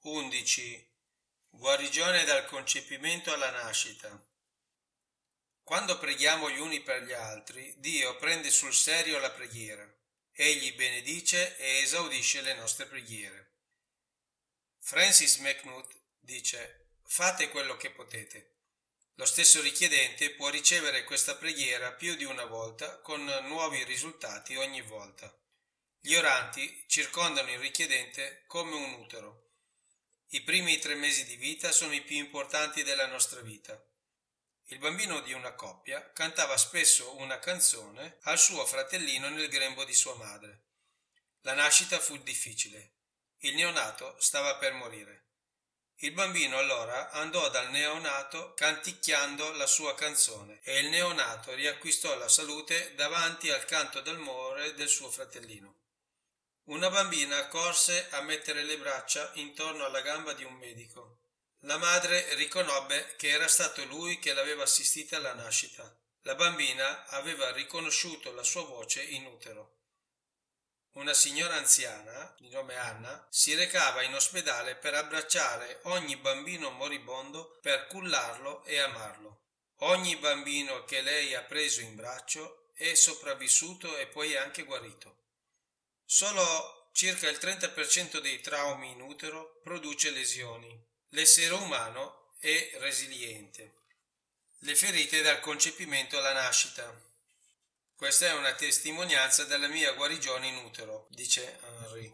11. Guarigione dal concepimento alla nascita. Quando preghiamo gli uni per gli altri, Dio prende sul serio la preghiera. Egli benedice e esaudisce le nostre preghiere. Francis MacNutt dice: fate quello che potete. Lo stesso richiedente può ricevere questa preghiera più di una volta con nuovi risultati ogni volta. Gli oranti circondano il richiedente come un utero. I primi 3 mesi di vita sono i più importanti della nostra vita. Il bambino di una coppia cantava spesso una canzone al suo fratellino nel grembo di sua madre. La nascita fu difficile. Il neonato stava per morire. Il bambino allora andò dal neonato canticchiando la sua canzone e il neonato riacquistò la salute davanti al canto d'amore del suo fratellino. Una bambina corse a mettere le braccia intorno alla gamba di un medico. La madre riconobbe che era stato lui che l'aveva assistita alla nascita. La bambina aveva riconosciuto la sua voce in utero. Una signora anziana, di nome Anna, si recava in ospedale per abbracciare ogni bambino moribondo, per cullarlo e amarlo. Ogni bambino che lei ha preso in braccio è sopravvissuto e poi anche guarito. Solo circa il 30% dei traumi in utero produce lesioni. L'essere umano è resiliente. Le ferite dal concepimento alla nascita. Questa è una testimonianza della mia guarigione in utero, dice Henry.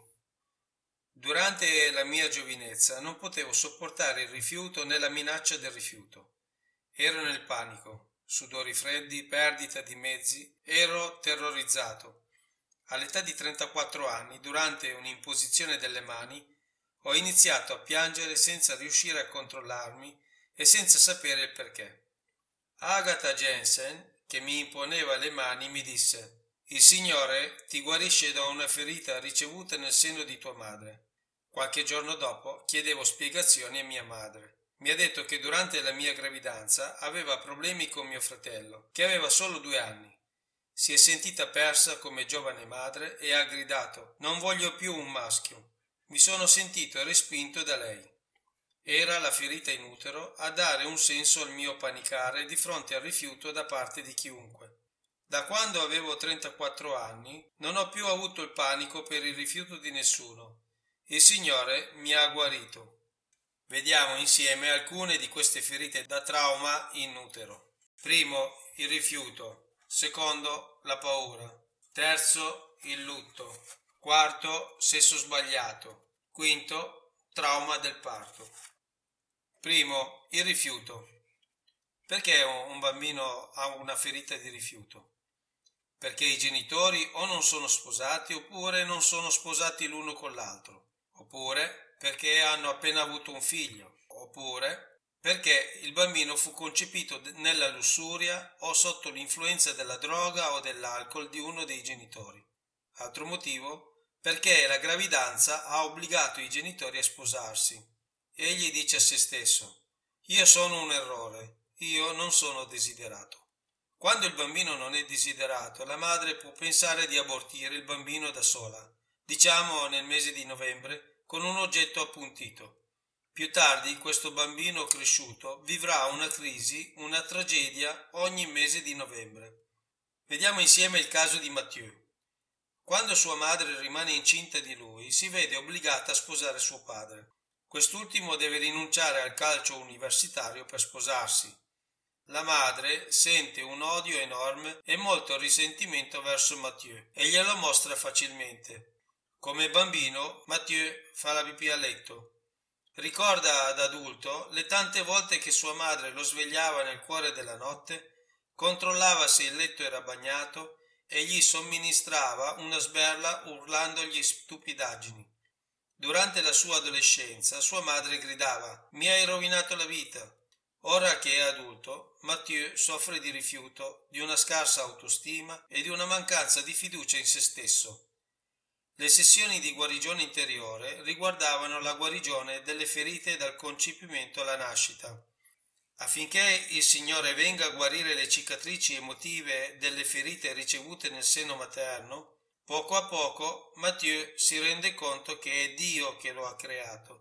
Durante la mia giovinezza non potevo sopportare il rifiuto né la minaccia del rifiuto. Ero nel panico, sudori freddi, perdita di mezzi, ero terrorizzato. All'età di 34 anni, durante un'imposizione delle mani, ho iniziato a piangere senza riuscire a controllarmi e senza sapere il perché. Agatha Jensen, che mi imponeva le mani, mi disse: «Il Signore ti guarisce da una ferita ricevuta nel seno di tua madre». Qualche giorno dopo chiedevo spiegazioni a mia madre. Mi ha detto che durante la mia gravidanza aveva problemi con mio fratello, che aveva solo 2 anni. Si è sentita persa come giovane madre e ha gridato: «Non voglio più un maschio». Mi sono sentito respinto da lei. Era la ferita in utero a dare un senso al mio panicare di fronte al rifiuto da parte di chiunque. Da quando avevo 34 anni non ho più avuto il panico per il rifiuto di nessuno. Il Signore mi ha guarito. Vediamo insieme alcune di queste ferite da trauma in utero. Primo, il rifiuto. Secondo, la paura. Terzo, il lutto. Quarto, sesso sbagliato. Quinto, trauma del parto. Primo, il rifiuto. Perché un bambino ha una ferita di rifiuto? Perché i genitori o non sono sposati oppure non sono sposati l'uno con l'altro, oppure perché hanno appena avuto un figlio, oppure perché il bambino fu concepito nella lussuria o sotto l'influenza della droga o dell'alcol di uno dei genitori. Altro motivo, perché la gravidanza ha obbligato i genitori a sposarsi. Egli dice a se stesso: «Io sono un errore, io non sono desiderato». Quando il bambino non è desiderato, la madre può pensare di abortire il bambino da sola, diciamo nel mese di novembre, con un oggetto appuntito. Più tardi questo bambino cresciuto vivrà una crisi, una tragedia ogni mese di novembre. Vediamo insieme il caso di Mathieu. Quando sua madre rimane incinta di lui, si vede obbligata a sposare suo padre. Quest'ultimo deve rinunciare al calcio universitario per sposarsi. La madre sente un odio enorme e molto risentimento verso Mathieu e glielo mostra facilmente. Come bambino, Mathieu fa la pipì a letto. Ricorda ad adulto le tante volte che sua madre lo svegliava nel cuore della notte, controllava se il letto era bagnato e gli somministrava una sberla urlandogli stupidaggini. Durante la sua adolescenza sua madre gridava: «Mi hai rovinato la vita». Ora che è adulto, Mathieu soffre di rifiuto, di una scarsa autostima e di una mancanza di fiducia in se stesso. Le sessioni di guarigione interiore riguardavano la guarigione delle ferite dal concepimento alla nascita. Affinché il Signore venga a guarire le cicatrici emotive delle ferite ricevute nel seno materno, poco a poco Mathieu si rende conto che è Dio che lo ha creato,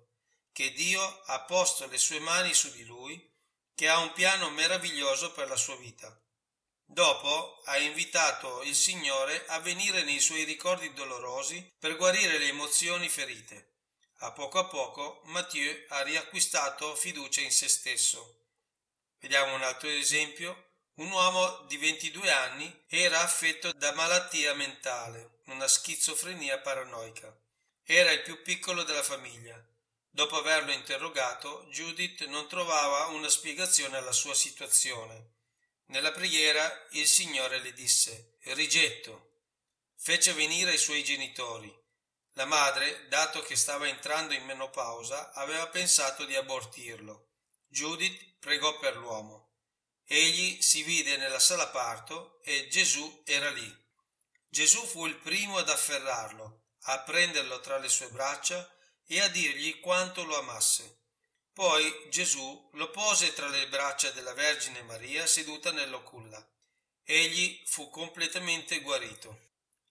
che Dio ha posto le sue mani su di lui, che ha un piano meraviglioso per la sua vita. Dopo ha invitato il Signore a venire nei suoi ricordi dolorosi per guarire le emozioni ferite. A poco Matthieu ha riacquistato fiducia in se stesso. Vediamo un altro esempio. Un uomo di 22 anni era affetto da malattia mentale, una schizofrenia paranoica. Era il più piccolo della famiglia. Dopo averlo interrogato, Judith non trovava una spiegazione alla sua situazione. Nella preghiera il Signore le disse: rigetto. Fece venire i suoi genitori. La madre, dato che stava entrando in menopausa, aveva pensato di abortirlo. Judith pregò per l'uomo. Egli si vide nella sala parto e Gesù era lì. Gesù fu il primo ad afferrarlo, a prenderlo tra le sue braccia e a dirgli quanto lo amasse. Poi Gesù lo pose tra le braccia della Vergine Maria seduta nella culla. Egli fu completamente guarito.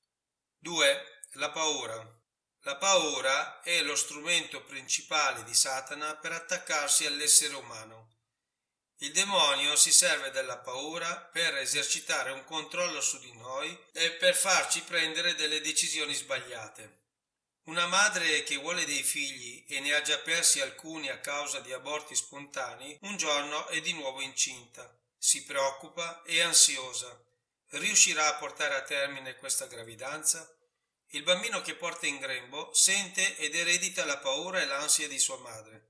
2. La paura. La paura è lo strumento principale di Satana per attaccarsi all'essere umano. Il demonio si serve della paura per esercitare un controllo su di noi e per farci prendere delle decisioni sbagliate. Una madre che vuole dei figli e ne ha già persi alcuni a causa di aborti spontanei, un giorno è di nuovo incinta. Si preoccupa e ansiosa. Riuscirà a portare a termine questa gravidanza? Il bambino che porta in grembo sente ed eredita la paura e l'ansia di sua madre.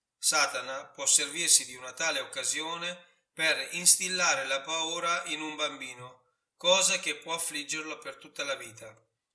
Satana può servirsi di una tale occasione per instillare la paura in un bambino, cosa che può affliggerlo per tutta la vita.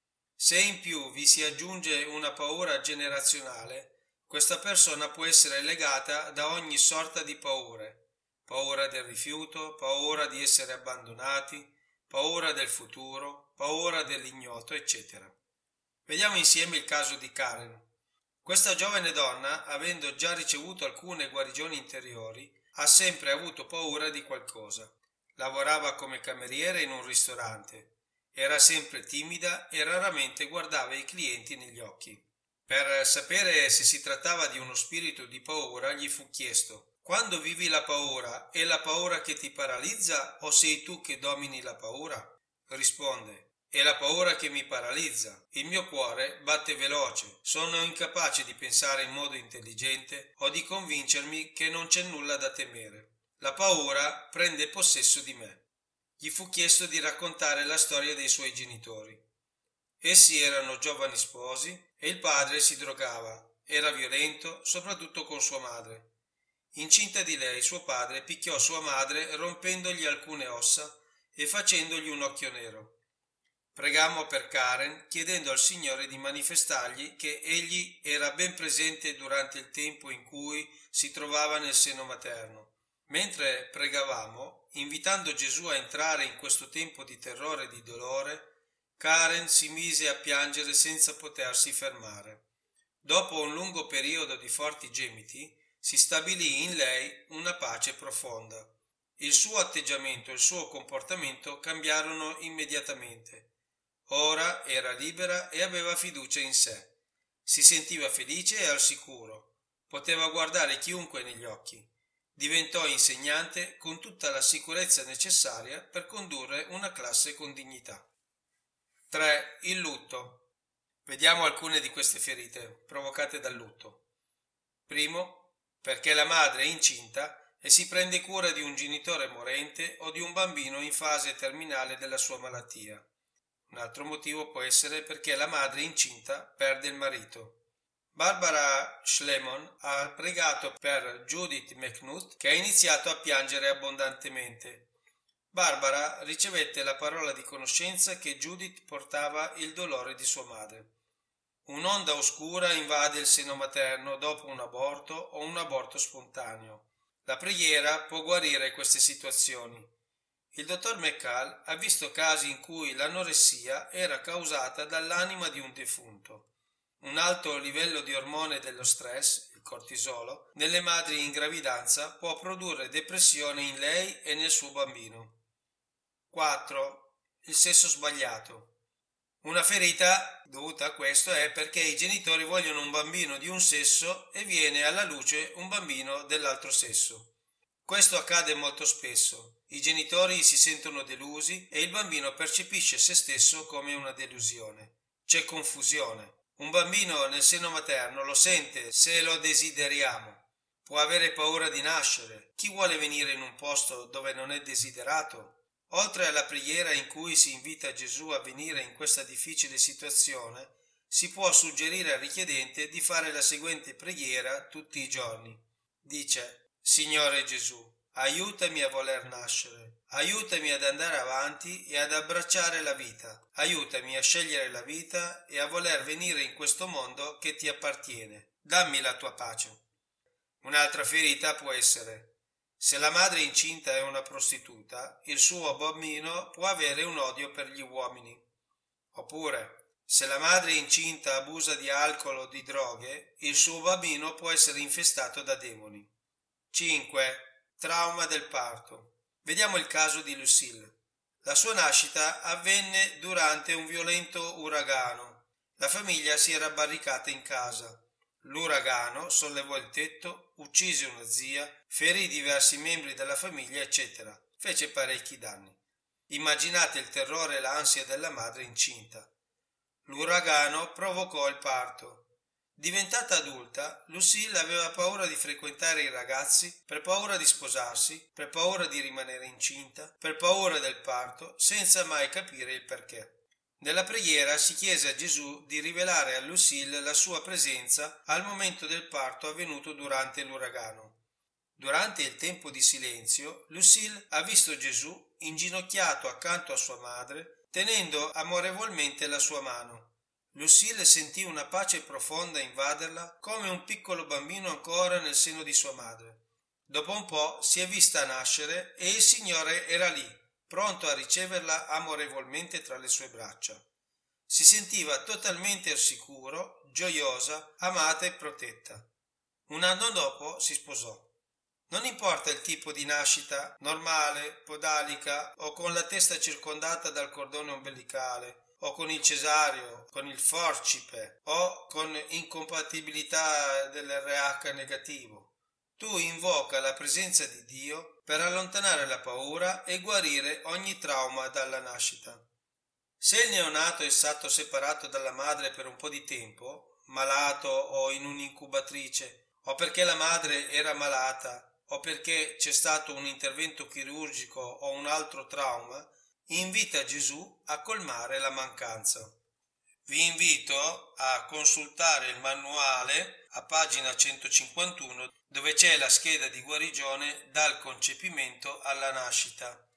Se in più vi si aggiunge una paura generazionale, questa persona può essere legata da ogni sorta di paure: paura del rifiuto, paura di essere abbandonati, paura del futuro, paura dell'ignoto, eccetera. Vediamo insieme il caso di Karen. Questa giovane donna, avendo già ricevuto alcune guarigioni interiori, ha sempre avuto paura di qualcosa. Lavorava come cameriere in un ristorante. Era sempre timida e raramente guardava i clienti negli occhi. Per sapere se si trattava di uno spirito di paura, gli fu chiesto: quando vivi la paura, è la paura che ti paralizza o sei tu che domini la paura? Risponde: è la paura che mi paralizza. Il mio cuore batte veloce, sono incapace di pensare in modo intelligente o di convincermi che non c'è nulla da temere. La paura prende possesso di me. Gli fu chiesto di raccontare la storia dei suoi genitori. Essi erano giovani sposi e il padre si drogava, era violento, soprattutto con sua madre. Incinta di lei, suo padre picchiò sua madre rompendogli alcune ossa e facendogli un occhio nero. Pregammo per Karen chiedendo al Signore di manifestargli che egli era ben presente durante il tempo in cui si trovava nel seno materno. Mentre pregavamo, invitando Gesù a entrare in questo tempo di terrore e di dolore, Karen si mise a piangere senza potersi fermare. Dopo un lungo periodo di forti gemiti, si stabilì in lei una pace profonda. Il suo atteggiamento e il suo comportamento cambiarono immediatamente. Ora era libera e aveva fiducia in sé. Si sentiva felice e al sicuro. Poteva guardare chiunque negli occhi. Diventò insegnante con tutta la sicurezza necessaria per condurre una classe con dignità. 3. Il lutto. Vediamo alcune di queste ferite provocate dal lutto. Primo, perché la madre è incinta e si prende cura di un genitore morente o di un bambino in fase terminale della sua malattia. Un altro motivo può essere perché la madre incinta perde il marito. Barbara Schlemon ha pregato per Judith McNutt, che ha iniziato a piangere abbondantemente. Barbara ricevette la parola di conoscenza che Judith portava il dolore di sua madre. Un'onda oscura invade il seno materno dopo un aborto o un aborto spontaneo. La preghiera può guarire queste situazioni. Il dottor McCall ha visto casi in cui l'anoressia era causata dall'anima di un defunto. Un alto livello di ormone dello stress, il cortisolo, nelle madri in gravidanza può produrre depressione in lei e nel suo bambino. 4. Il sesso sbagliato. Una ferita dovuta a questo è perché i genitori vogliono un bambino di un sesso e viene alla luce un bambino dell'altro sesso. Questo accade molto spesso. I genitori si sentono delusi e il bambino percepisce se stesso come una delusione. C'è confusione. Un bambino nel seno materno lo sente se lo desideriamo. Può avere paura di nascere. Chi vuole venire in un posto dove non è desiderato? Oltre alla preghiera in cui si invita Gesù a venire in questa difficile situazione, si può suggerire al richiedente di fare la seguente preghiera tutti i giorni. Dice: Signore Gesù, aiutami a voler nascere, aiutami ad andare avanti e ad abbracciare la vita, aiutami a scegliere la vita e a voler venire in questo mondo che ti appartiene. Dammi la tua pace. Un'altra ferita può essere: se la madre incinta è una prostituta, il suo bambino può avere un odio per gli uomini. Oppure, se la madre incinta abusa di alcol o di droghe, il suo bambino può essere infestato da demoni. 5. Trauma del parto. Vediamo il caso di Lucille. La sua nascita avvenne durante un violento uragano. La famiglia si era barricata in casa. L'uragano sollevò il tetto, uccise una zia, ferì diversi membri della famiglia, eccetera. Fece parecchi danni. Immaginate il terrore e l'ansia della madre incinta. L'uragano provocò il parto. Diventata adulta, Lucille aveva paura di frequentare i ragazzi, per paura di sposarsi, per paura di rimanere incinta, per paura del parto, senza mai capire il perché. Nella preghiera si chiese a Gesù di rivelare a Lucille la sua presenza al momento del parto avvenuto durante l'uragano. Durante il tempo di silenzio, Lucille ha visto Gesù inginocchiato accanto a sua madre, tenendo amorevolmente la sua mano. Lucille sentì una pace profonda invaderla, come un piccolo bambino ancora nel seno di sua madre. Dopo un po' si è vista nascere e il Signore era lì, pronto a riceverla amorevolmente tra le sue braccia. Si sentiva totalmente al sicuro, gioiosa, amata e protetta. Un anno dopo si sposò. Non importa il tipo di nascita, normale, podalica o con la testa circondata dal cordone ombelicale, o con il cesareo, con il forcipe o con incompatibilità dell'RH negativo. Tu invoca la presenza di Dio per allontanare la paura e guarire ogni trauma dalla nascita. Se il neonato è stato separato dalla madre per un po' di tempo, malato o in un'incubatrice, o perché la madre era malata, o perché c'è stato un intervento chirurgico o un altro trauma, invita Gesù a colmare la mancanza. Vi invito a consultare il manuale a pagina 151 dove c'è la scheda di guarigione dal concepimento alla nascita.